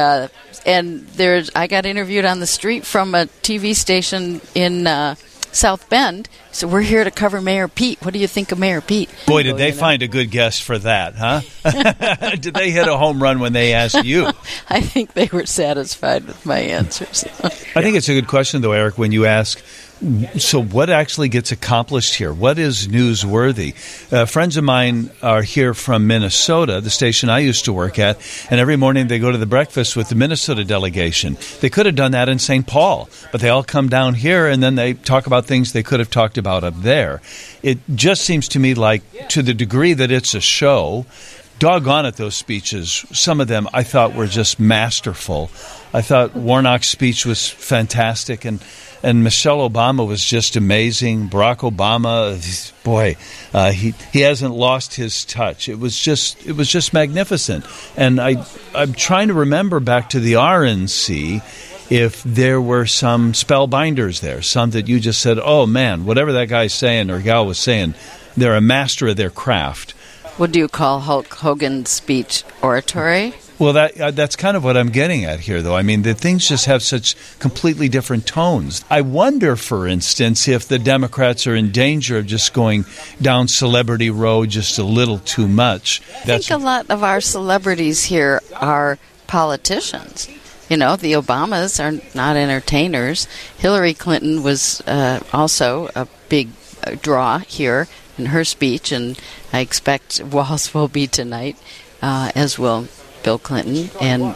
I got interviewed on the street from a TV station in South Bend. So we're here to cover Mayor Pete. What do you think of Mayor Pete?
Boy, did they find a good guest for that, huh? Did they hit a home run when they asked you?
I think they were satisfied with my answers.
I think it's a good question, though, Eric, when you ask, so what actually gets accomplished here? What is newsworthy? Friends of mine are here from Minnesota, the station I used to work at, and every morning they go to the breakfast with the Minnesota delegation. They could have done that in St. Paul, but they all come down here, and then they talk about things they could have talked about up there. It just seems to me like, to the degree that it's a show, doggone it, those speeches, some of them I thought were just masterful. I thought Warnock's speech was fantastic, and Michelle Obama was just amazing. Barack Obama, boy, he hasn't lost his touch. It was just magnificent. And I'm trying to remember back to the RNC if there were some spellbinders there, some that you just said, oh man, whatever that guy's saying or gal was saying, they're a master of their craft.
What do you call Hulk Hogan's speech? Oratory?
Well, that's kind of what I'm getting at here, though. I mean, the things just have such completely different tones. I wonder, for instance, if the Democrats are in danger of just going down celebrity road just a little too much.
I think a lot of our celebrities here are politicians. You know, the Obamas are not entertainers. Hillary Clinton was also a big draw here in her speech, and I expect Walz will be tonight, as will Bill Clinton, and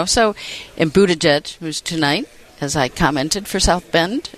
and Buttigieg, who's tonight, as I commented, for South Bend.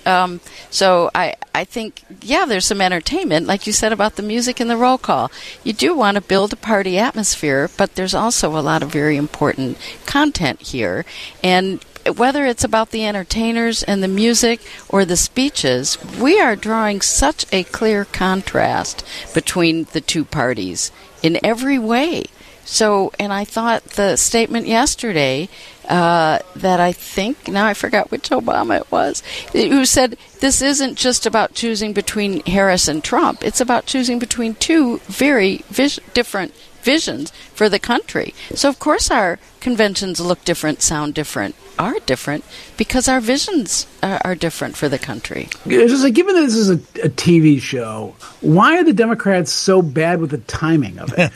So I think, there's some entertainment, like you said about the music and the roll call. You do want to build a party atmosphere, but there's also a lot of very important content here. And whether it's about the entertainers and the music or the speeches, we are drawing such a clear contrast between the two parties in every way. So, and I thought the statement yesterday that I think, now I forgot which Obama it was, who said this isn't just about choosing between Harris and Trump. It's about choosing between two very different visions for the country. So, of course, our conventions look different, sound different, are different, because our visions are different for the country.
Just like, given that this is a TV show, why are the Democrats so bad with the timing of it?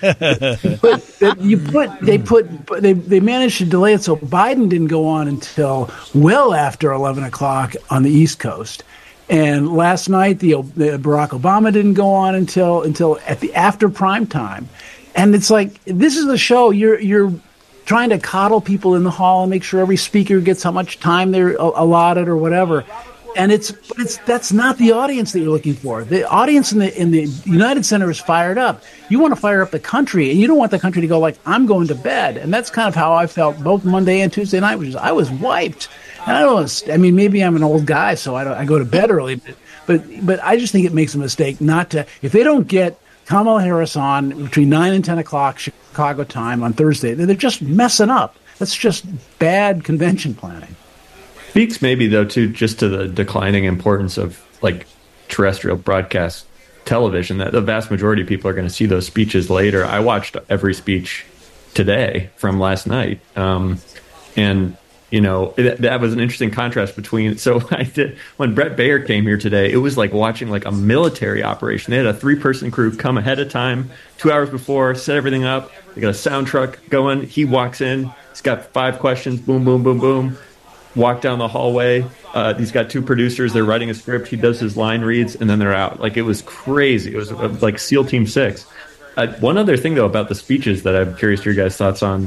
They managed to delay it so Biden didn't go on until well after 11 o'clock on the East Coast. And last night, the Barack Obama didn't go on until after prime time. And it's like, this is the show. You're trying to coddle people in the hall and make sure every speaker gets how much time they're allotted or whatever. And that's not the audience that you're looking for. The audience in the United Center is fired up. You want to fire up the country, and you don't want the country to go like, I'm going to bed. And that's kind of how I felt both Monday and Tuesday night, which is I was wiped. And maybe I'm an old guy, so I go to bed early. But I just think it makes a mistake not to, if they don't get Kamala Harris on between 9 and 10 o'clock Chicago time on Thursday, they're just messing up. That's just bad convention planning.
Speaks maybe, though, too, just to the declining importance of, like, terrestrial broadcast television, that the vast majority of people are going to see those speeches later. I watched every speech today from last night. And, you know, that was an interesting contrast between. So when Brett Baer came here today, it was like watching like a military operation. They had a 3-person crew come ahead of time, 2 hours before, set everything up. They got a sound truck going. He walks in. He's got 5 questions. Boom, boom, boom, boom. Walk down the hallway. He's got 2 producers. They're writing a script. He does his line reads, and then they're out. Like, it was crazy. It was like SEAL Team 6. One other thing, though, about the speeches that I'm curious to your guys' thoughts on.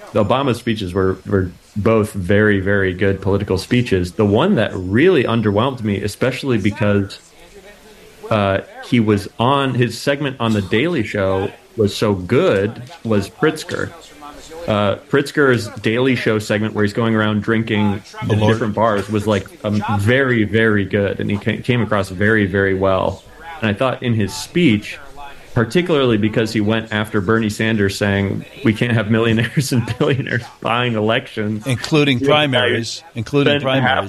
the Obama speeches were both very, very good political speeches. The one that really underwhelmed me, especially because he was on his segment on The Daily Show was so good, was Pritzker. Pritzker's Daily Show segment where he's going around drinking in different bars was like very, very good. And he came across very, very well. And I thought in his speech, particularly because he went after Bernie Sanders saying we can't have millionaires and billionaires buying elections.
Including primaries.
He spent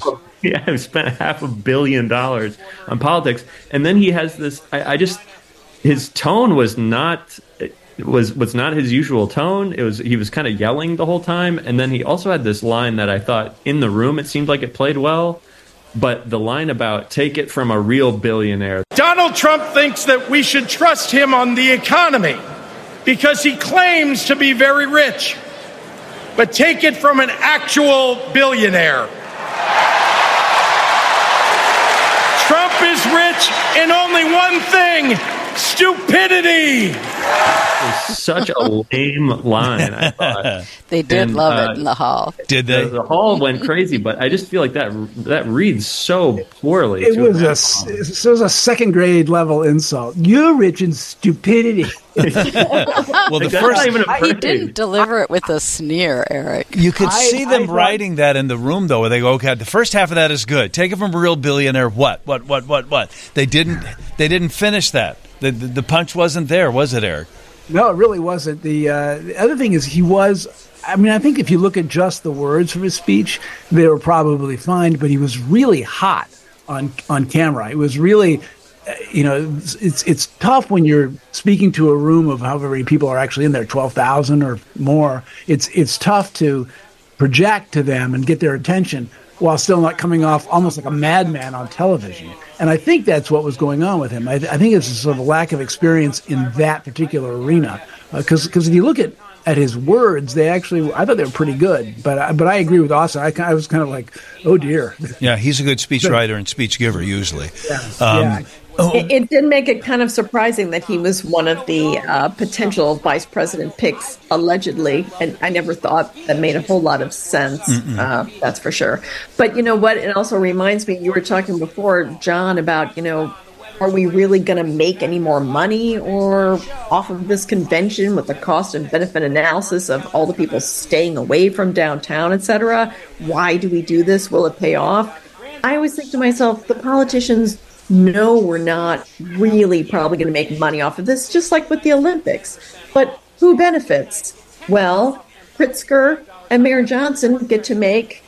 $500 million on politics. And then he has this, his tone was not his usual tone. He was kind of yelling the whole time. And then he also had this line that I thought in the room, it seemed like it played well. But the line about take it from a real billionaire.
Donald Trump thinks that we should trust him on the economy because he claims to be very rich. But take it from an actual billionaire. Trump is rich in only one thing: stupidity.
It was such a lame line, I thought.
They did love it in the hall.
Did they?
The hall went crazy, but I just feel like that reads so poorly.
It was a second grade level insult. You're rich in stupidity.
Well,
He didn't deliver it with a sneer, Eric.
You could see them writing that in the room, though, where they go, okay, the first half of that is good. Take it from a real billionaire. What? They didn't finish that. The punch wasn't there, was it, Eric?
No, it really wasn't. The other thing is I think if you look at just the words of his speech, they were probably fine, but he was really hot on camera. It was really, it's tough when you're speaking to a room of however many people are actually in there, 12,000 or more. It's tough to project to them and get their attention while still not coming off almost like a madman on television. And I think that's what was going on with him. I think it's a sort of lack of experience in that particular arena. Because if you look at his words, I thought they were pretty good. But I agree with Austin. I was kind of like, oh dear.
Yeah, he's a good speech writer and speech giver usually.
Yeah.
It did make it kind of surprising that he was one of the potential vice president picks, allegedly. And I never thought that made a whole lot of sense. That's for sure. But you know what? It also reminds me, you were talking before, John, about, are we really going to make any more money or off of this convention with the cost and benefit analysis of all the people staying away from downtown, et cetera? Why do we do this? Will it pay off? I always think to myself, the politicians know we're not really probably going to make money off of this, just like with the Olympics. But who benefits? Well, Pritzker and Mayor Johnson get to make,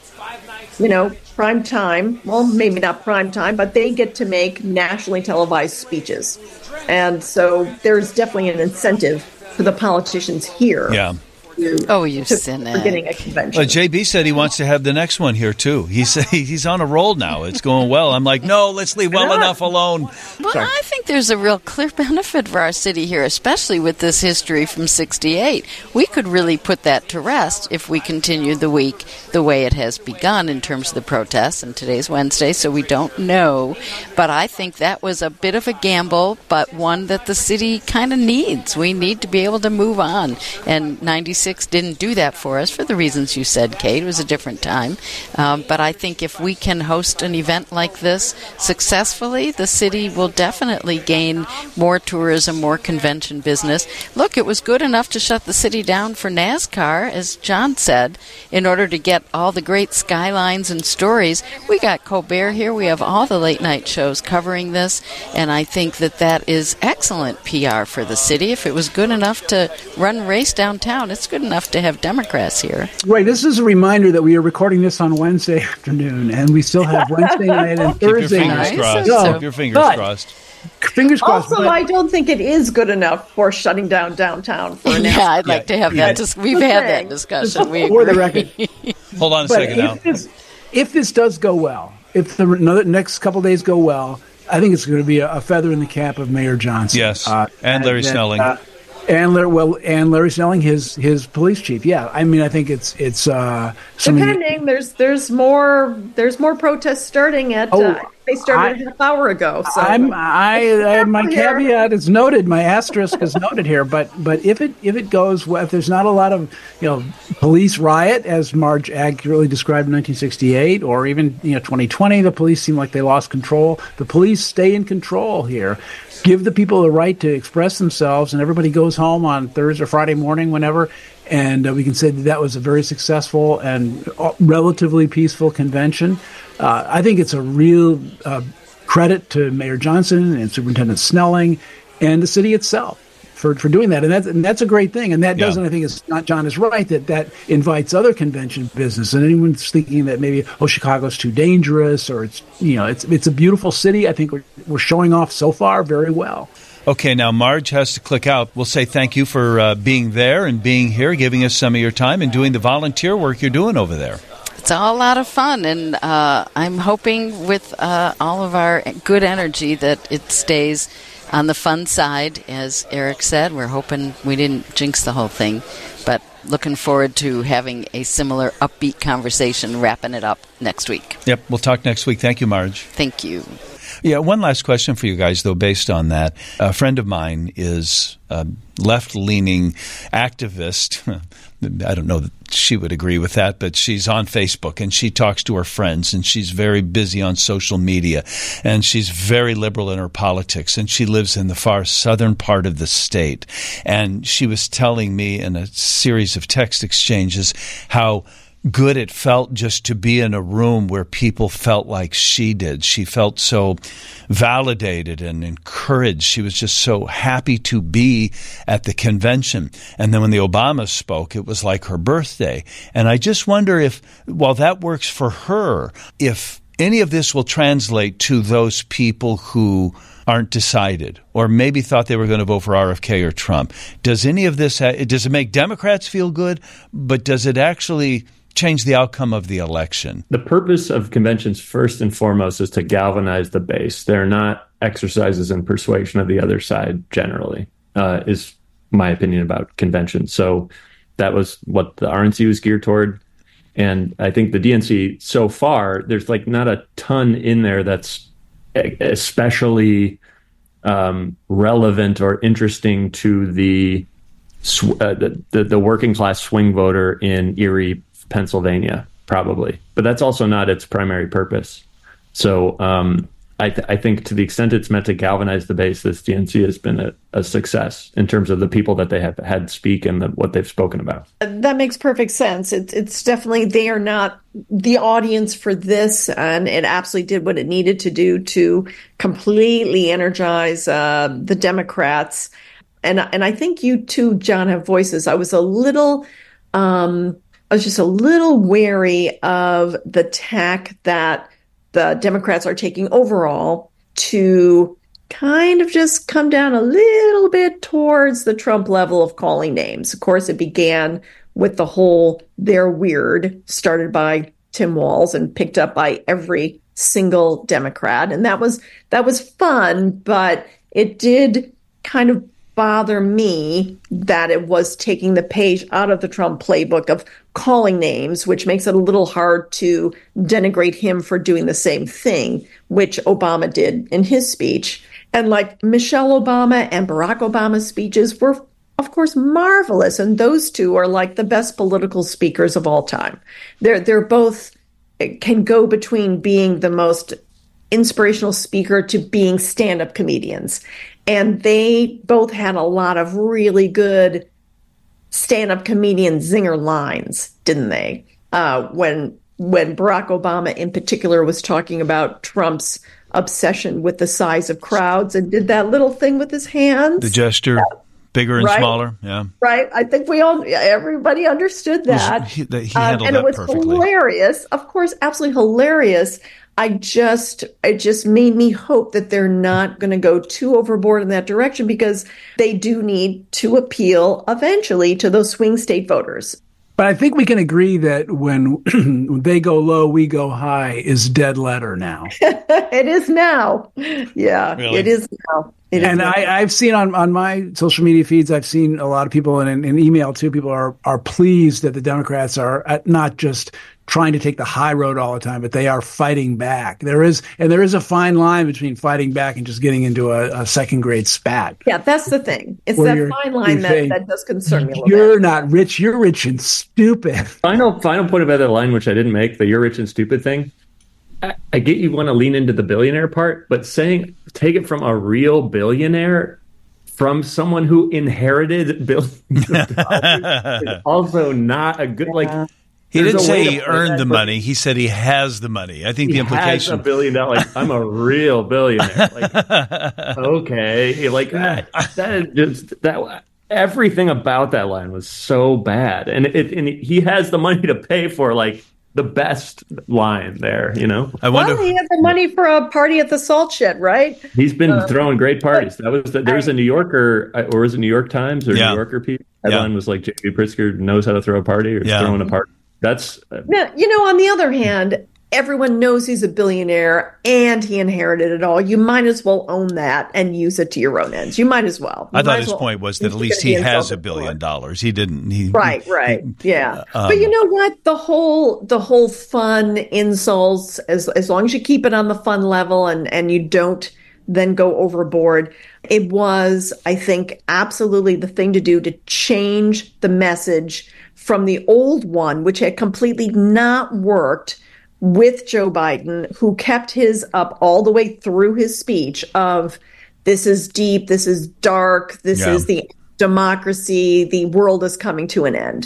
prime time. Well, maybe not prime time, but they get to make nationally televised speeches. And so there's definitely an incentive for the politicians here.
Yeah.
You cynic.
For getting a convention.
JB said he wants to have the next one here, too. He's on a roll now. It's going well. I'm like, no, let's leave well enough alone.
Well, I think there's a real clear benefit for our city here, especially with this history from 68. We could really put that to rest if we continue the week the way it has begun in terms of the protests. And today's Wednesday, so we don't know. But I think that was a bit of a gamble, but one that the city kind of needs. We need to be able to move on. And 96 didn't do that for us for the reasons you said, Kate. It was a different time. But I think if we can host an event like this successfully, the city will definitely gain more tourism, more convention business. Look, it was good enough to shut the city down for NASCAR, as John said, in order to get all the great skylines and stories. We got Colbert here. We have all the late-night shows covering this, and I think that is excellent PR for the city. If it was good enough to run a race downtown, it's good enough to have Democrats here.
Right. This is a reminder that we are recording this on Wednesday afternoon, and we still have Wednesday night and Thursday night.
Keep your fingers crossed.
Fingers crossed.
Also, I don't think it is good enough for shutting down downtown for an
Yeah, I'd like to have that. We've had that discussion.
For the record.
Hold on a second now.
If this does go well, if the next couple of days go well, I think it's going to be a feather in the cap of Mayor Johnson.
Yes, and Larry Snelling.
And Larry Snelling, his police chief. Yeah, I mean, I think it's
depending. There's more protests starting at They started a half hour ago. So
my caveat is noted. My asterisk is noted here. But if it goes well, if there's not a lot of police riot, as Marge accurately described in 1968, or even 2020, the police seem like they lost control. The police stay in control here. Give the people the right to express themselves, and everybody goes home on Thursday or Friday morning, whenever. And we can say that was a very successful and relatively peaceful convention. I think it's a real credit to Mayor Johnson and Superintendent Snelling and the city itself for doing that. And that's a great thing. And that doesn't, I think, John is right, that invites other convention business. And anyone's thinking that maybe, Chicago's too dangerous, or it's a beautiful city. I think we're showing off so far very well.
Okay, now Marge has to click out. We'll say thank you for being there and being here, giving us some of your time and doing the volunteer work you're doing over there.
It's all a lot of fun, and I'm hoping with all of our good energy that it stays on the fun side. As Eric said, we're hoping we didn't jinx the whole thing, but looking forward to having a similar upbeat conversation, wrapping it up next week.
Yep, we'll talk next week. Thank you, Marge.
Thank you.
Yeah, one last question for you guys, though, based on that. A friend of mine is a left-leaning activist. I don't know that she would agree with that, but she's on Facebook, and she talks to her friends, and she's very busy on social media, and she's very liberal in her politics, and she lives in the far southern part of the state. And she was telling me in a series of text exchanges how good it felt just to be in a room where people felt like she did. She felt so validated and encouraged. She was just so happy to be at the convention. And then when the Obamas spoke, it was like her birthday. And I just wonder if, while that works for her, if any of this will translate to those people who aren't decided, or maybe thought they were going to vote for RFK or Trump. Does any of this, does it make Democrats feel good, but does it actually change the outcome of the election?
The purpose of conventions, first and foremost, is to galvanize the base. They're not exercises in persuasion of the other side, generally, is my opinion about conventions. So that was what the RNC was geared toward. And I think the DNC, so far, there's not a ton in there that's especially relevant or interesting to the working class swing voter in Erie, Pennsylvania, probably. But that's also not its primary purpose. So I think to the extent it's meant to galvanize the base, this DNC has been a success in terms of the people that they have had speak and what they've spoken about.
That makes perfect sense. It's definitely, they are not the audience for this, and it absolutely did what it needed to do to completely energize the Democrats. And I think you too, John, have voices. I was just a little wary of the tack that the Democrats are taking overall to kind of just come down a little bit towards the Trump level of calling names. Of course, it began with the whole "they're weird," started by Tim Walz and picked up by every single Democrat. And that was fun, but it did kind of bother me that it was taking the page out of the Trump playbook of calling names, which makes it a little hard to denigrate him for doing the same thing, which Obama did in his speech. And like Michelle Obama and Barack Obama's speeches were, of course, marvelous. And those two are like the best political speakers of all time. They're both can go between being the most inspirational speaker to being stand-up comedians. And they both had a lot of really good stand-up comedian zinger lines, didn't they? When Barack Obama in particular was talking about Trump's obsession with the size of crowds and did that little thing with his hands.
The gesture, bigger and smaller. Yeah.
Right. I think everybody understood that.
He handled
and
that
it was
perfectly.
Hilarious. Of course, absolutely hilarious. It just made me hope that they're not going to go too overboard in that direction, because they do need to appeal eventually to those swing state voters.
But I think we can agree that when they go low, we go high is dead letter now.
It is now. Yeah,
Really?
It is now.
And I've seen on my social media feeds, I've seen a lot of people, and in email too, people are pleased that the Democrats are not just trying to take the high road all the time, but they are fighting back. There is a fine line between fighting back and just getting into a second grade spat.
Yeah, that's the thing. It's that fine line that does concern me a little bit.
You're not rich. You're rich and stupid.
Final point about that line, which I didn't make, the "you're rich and stupid" thing. I get you want to lean into the billionaire part, but saying take it from a real billionaire, from someone who inherited billions of dollars, is also not a good
He didn't say he earned the money. He said he has the money. I think the implication.
Has $1 billion. I'm a real billionaire. Okay, that everything about that line was so bad, and he has the money to pay for the best line there,
I wonder.
Well, he had the money for a party at the Salt Shed, right?
He's been throwing great parties. There's a New Yorker, or was it New York Times or New Yorker piece? Headline was J.B. Pritzker knows how to throw a party, or throwing a party. That's
now, on the other hand, everyone knows he's a billionaire and he inherited it all. You might as well own that and use it to your own ends. You might as well.
I thought his point was that at least he has $1 billion. He didn't.
Right. Yeah. But you know what? The whole fun insults, as long as you keep it on the fun level and you don't then go overboard, it was, I think, absolutely the thing to do to change the message from the old one, which had completely not worked with Joe Biden, who kept his up all the way through his speech of this is deep, this is dark, this is the democracy, the world is coming to an end.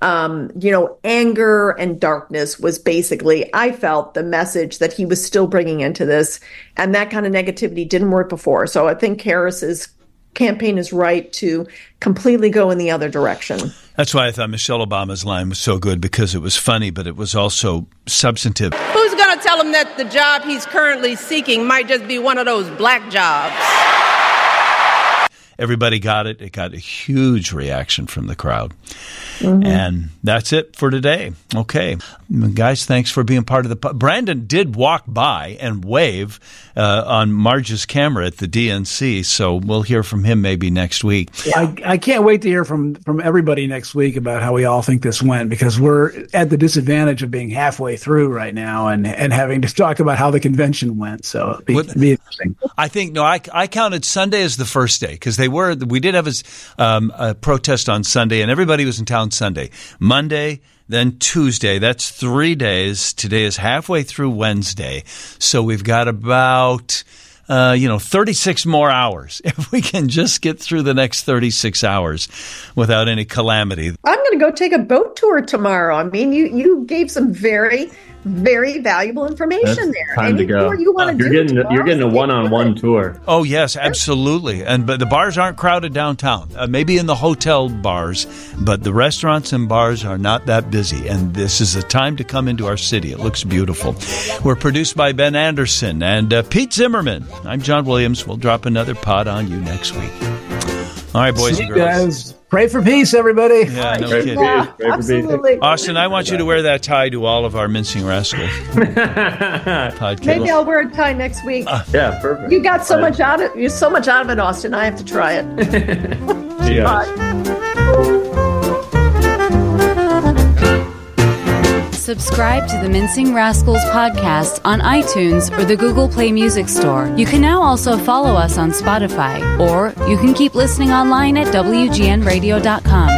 Anger and darkness was basically, I felt, the message that he was still bringing into this. And that kind of negativity didn't work before. So I think Harris's campaign is right to completely go in the other direction.
That's why I thought Michelle Obama's line was so good, because it was funny, but it was also substantive.
Who's going to tell him that the job he's currently seeking might just be one of those black jobs?
Everybody got it. It got a huge reaction from the crowd.
Mm-hmm.
And that's it for today. Okay. Guys, thanks for being part of the... Brandon did walk by and wave on Marge's camera at the DNC, so we'll hear from him maybe next week.
I can't wait to hear from everybody next week about how we all think this went, because we're at the disadvantage of being halfway through right now and having to talk about how the convention went. So it'll be interesting.
I think, I counted Sunday as the first day, because we did have a protest on Sunday, and everybody was in town Sunday. Monday, then Tuesday. That's 3 days. Today is halfway through Wednesday. So we've got about 36 more hours. If we can just get through the next 36 hours without any calamity. I'm
going to go take a boat tour tomorrow. I mean, you gave some very, very valuable information there.
Time to go. You're getting a one-on-one tour.
Oh yes, absolutely. But the bars aren't crowded downtown. Maybe in the hotel bars, but the restaurants and bars are not that busy. And this is a time to come into our city. It looks beautiful. We're produced by Ben Anderson and Pete Zimmerman. I'm John Williams. We'll drop another pod on you next week. All right, boys and girls.
Guys. Pray for peace, everybody.
Yeah, no kidding.
Yeah, absolutely.
Austin, I want you to wear that tie to all of our Mincing Rascals podcasts.
Maybe I'll wear a tie next week.
Yeah, perfect.
You got so much out of it, Austin. I have to try it.
Yeah.
Bye.
Subscribe to the Mincing Rascals podcast on iTunes or the Google Play Music Store. You can now also follow us on Spotify, or you can keep listening online at WGNradio.com.